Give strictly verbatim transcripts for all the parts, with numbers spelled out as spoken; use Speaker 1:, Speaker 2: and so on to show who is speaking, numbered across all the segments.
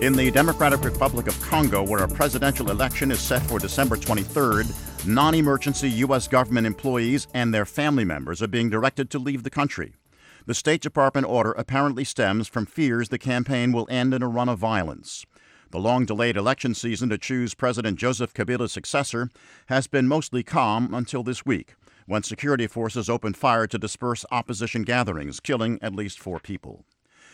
Speaker 1: In the Democratic Republic of Congo, where a presidential election is set for December twenty-third, non-emergency U S government employees and their family members are being directed to leave the country. The State Department order apparently stems from fears the campaign will end in a run of violence. The long-delayed election season to choose President Joseph Kabila's successor has been mostly calm until this week, when security forces opened fire to disperse opposition gatherings, killing at least four people.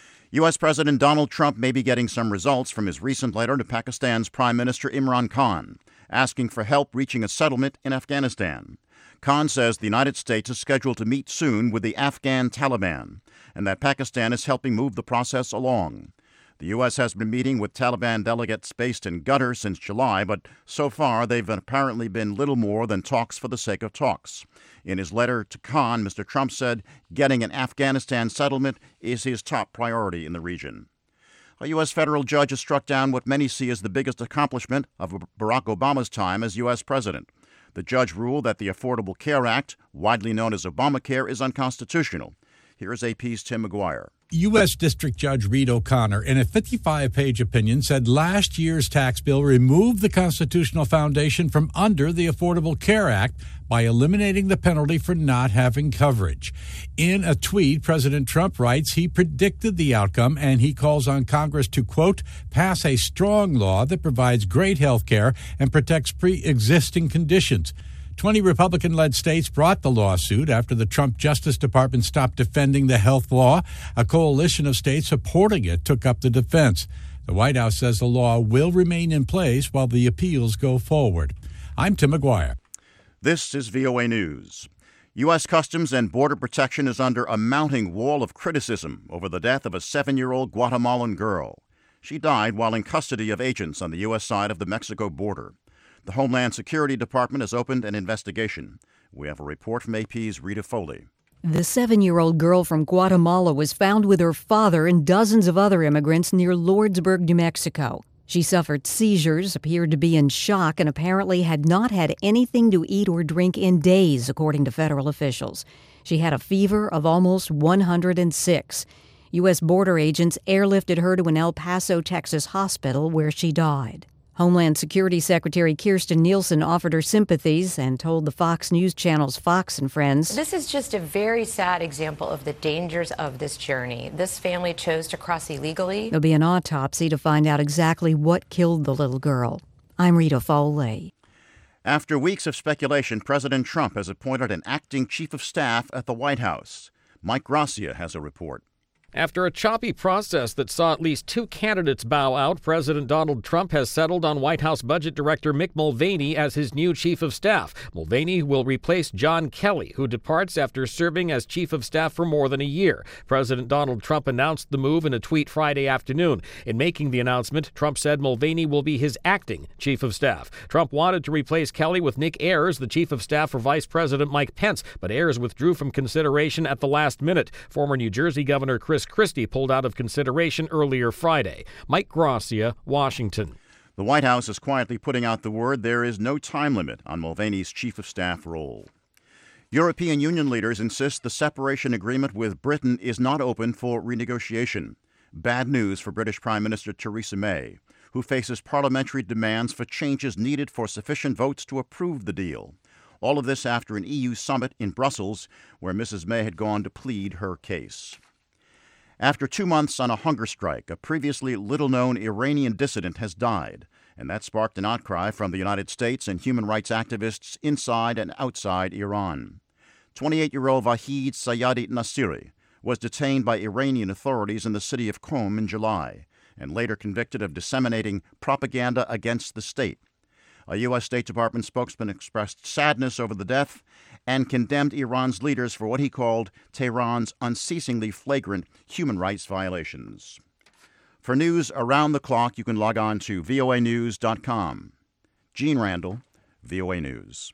Speaker 1: U S. President Donald Trump may be getting some results from his recent letter to Pakistan's Prime Minister Imran Khan, asking for help reaching a settlement in Afghanistan. Khan says the United States is scheduled to meet soon with the Afghan Taliban, and that Pakistan is helping move the process along. The U S has been meeting with Taliban delegates based in Qatar since July, but so far they've apparently been little more than talks for the sake of talks. In his letter to Khan, Mister Trump said getting an Afghanistan settlement is his top priority in the region. A U S federal judge has struck down what many see as the biggest accomplishment of Barack Obama's time as U S president. The judge ruled that the Affordable Care Act, widely known as Obamacare, is unconstitutional. Here's A P's Tim McGuire.
Speaker 2: U S. District Judge Reed O'Connor, in a fifty-five page opinion, said last year's tax bill removed the constitutional foundation from under the Affordable Care Act by eliminating the penalty for not having coverage. In a tweet, President Trump writes he predicted the outcome, and he calls on Congress to, quote, pass a strong law that provides great health care and protects pre-existing conditions. twenty Republican-led states brought the lawsuit after the Trump Justice Department stopped defending the health law. A coalition of states supporting it took up the defense. The White House says the law will remain in place while the appeals go forward. I'm Tim McGuire.
Speaker 1: This is V O A News. U S. Customs and Border Protection is under a mounting wall of criticism over the death of a seven-year-old Guatemalan girl. She died while in custody of agents on the U S side of the Mexico border. The Homeland Security Department has opened an investigation. We have a report from A P's Rita Foley.
Speaker 3: The seven-year-old girl from Guatemala was found with her father and dozens of other immigrants near Lordsburg, New Mexico. She suffered seizures, appeared to be in shock, and apparently had not had anything to eat or drink in days, according to federal officials. She had a fever of almost one hundred six. U S border agents airlifted her to an El Paso, Texas hospital where she died. Homeland Security Secretary Kirstjen Nielsen offered her sympathies and told the Fox News Channel's Fox and Friends,
Speaker 4: "This is just a very sad example of the dangers of this journey. This family chose to cross illegally."
Speaker 3: There'll be an autopsy to find out exactly what killed the little girl. I'm Rita Foley.
Speaker 1: After weeks of speculation, President Trump has appointed an acting chief of staff at the White House. Mike Gracia has a report.
Speaker 5: After a choppy process that saw at least two candidates bow out, President Donald Trump has settled on White House Budget Director Mick Mulvaney as his new chief of staff. Mulvaney will replace John Kelly, who departs after serving as chief of staff for more than a year. President Donald Trump announced the move in a tweet Friday afternoon. In making the announcement, Trump said Mulvaney will be his acting chief of staff. Trump wanted to replace Kelly with Nick Ayers, the chief of staff for Vice President Mike Pence, but Ayers withdrew from consideration at the last minute. Former New Jersey Governor Chris Christie pulled out of consideration earlier Friday. Mike Gracia, Washington.
Speaker 1: The White House is quietly putting out the word there is no time limit on Mulvaney's chief of staff role. European Union leaders insist the separation agreement with Britain is not open for renegotiation. Bad news for British Prime Minister Theresa May, who faces parliamentary demands for changes needed for sufficient votes to approve the deal. All of this after an E U summit in Brussels, where Missus May had gone to plead her case. After two months on a hunger strike, a previously little-known Iranian dissident has died, and that sparked an outcry from the United States and human rights activists inside and outside Iran. twenty-eight-year-old Vahid Sayadi Nasiri was detained by Iranian authorities in the city of Qom in July, and later convicted of disseminating propaganda against the state. A U S. State Department spokesman expressed sadness over the death and condemned Iran's leaders for what he called Tehran's unceasingly flagrant human rights violations. For news around the clock, you can log on to V O A news dot com. Gene Randall, V O A News.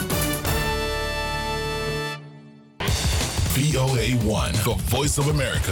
Speaker 6: V O A one, the voice of America.